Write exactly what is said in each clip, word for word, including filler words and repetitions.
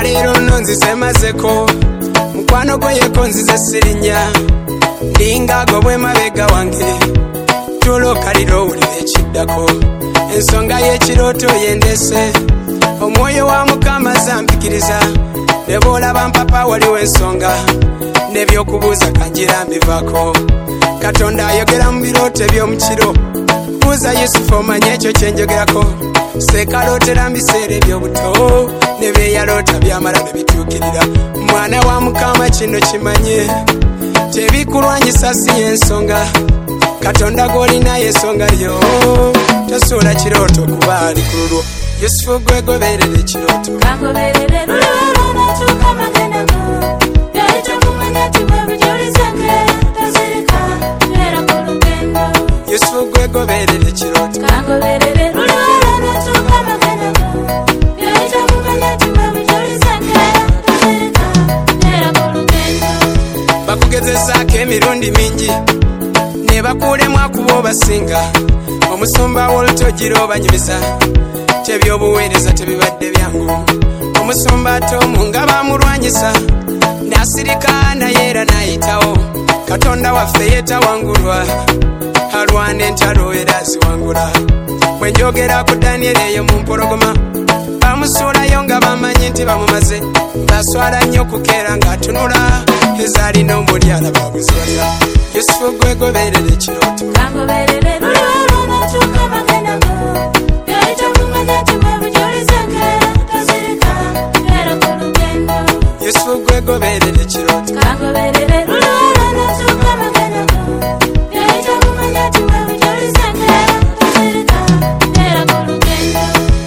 olwaleero nno nzize mazeko mukwano gwe yeko nzize sirinya ndingaago bw'emabega wange tulo kaliro owulira ekiddako ensonga y'ekirooto yendese omwoyo wa mukama zampikiriza ne bw'olaba mpapa waliwo ensonga n'ebyokubuuza kanjira mbivaako katonda ayogera mu birooto eby'omukiro buuza yusufu omanye ekyo kyenjogerako seekalootera mu biseera eby'obuto ne byeyaloota byamala ne bituukirira mwana wa mukama kino kimanye tebikulwanyisa si y'ensonga katonda gw'olinayo ensonga lyo tosuula kirooto kuba ali ku lulwo yusufu gwe goberera ekirooto kangoberere lulwalo natuuka magenda go yayita kumanya tibwebujulizenga tozirika era ku lugendo yusufu gwe goberera ekirooto kangoberere lulwalo natuuka magenda go yayita kumanya tibwebujulizenga tozirika era ku lugendo bakugezezaako emirundi mingi ne bakuulemu akuba obasinga omusumba w'olutojiro obanyumiza tebyobuweereza tebibadde byangu omusumba ate omu nga bamulwanyisa n'asirika naye era n'ayitawo katonda waffe yeetawangulwa alwana entalo era aziwangula bwe njogera ku danyeri eyo mu mpologoma bamusuulayo nga bamanyi nti bamumaze baswala nnyo kukeera ng'atunula ezaalina omulyala babuzalira yusufu gwe goberera ekirooto kangoberere lulwalo natuuka magenda go yayita kumanya tibwebujulizenga tozirika era ku lugendo yusufu gwe goberera ekirooto kangoberere lulwalo natuuka magenda go yayita kumanya tibwebujulizenga tozirika era ku lugendo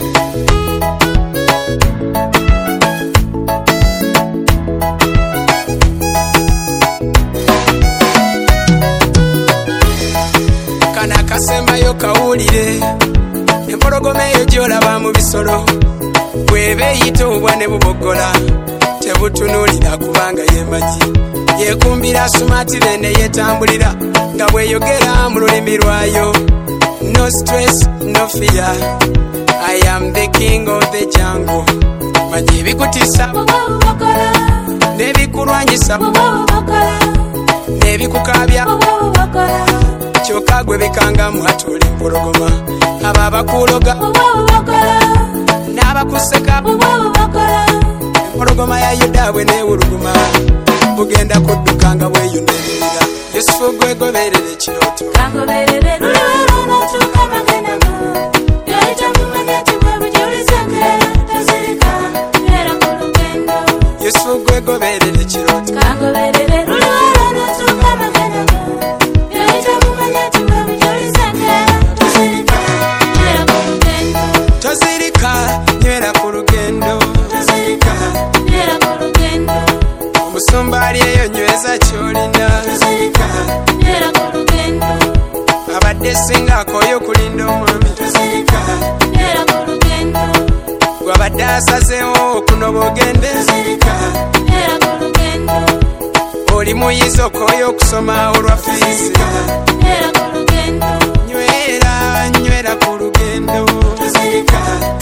kana akasembayo kawulire empologoma eyo gy'olaba mu bisolo bw'ebeeyita obwa ne bubogola tebutunuulira kubanga yemanyi yeekumbira sumatire ne yeetambulira nga bw'eyogera mu lulimi lwayo no stress no fear I am the king of the jungle manyi ebikutiisa bubabubakola n'ebikulwanyisa bubabubakola n'ebikukaabya bubabubakola kyokka gwe bikangamu ate oli mpologoma abo abakuuloga bubabubakola n'abakuseka bubabubakola empologoma ya yuda bwe neewuluguma bugenda kudduka nga bweyonderera yusufu gwe goberera ekirooto kangoberere lulwalo natuuka magenda go yayita kumanya tibwebujulizenga tozirika era ku lugendo yusufu gwe goberera ekirooto kangoberere lulwalo natuuka magenda go yayita kumanya tibwebujulizenga tozirika era ku lugendo tozirika nywera ku lugendo tozirika era ku lugendo omusumba ali eyo nyweza ky'olina tozirika era ku lugendo abadde singa akooye okulinda omwami tozirika era ku lugendo gwabadde asazeewo okunoba ogende tozirika era ku lugendo oli muyizi okooye okusoma olwa fiisi era ku lugendo nywera nywera ku lugendo tozirika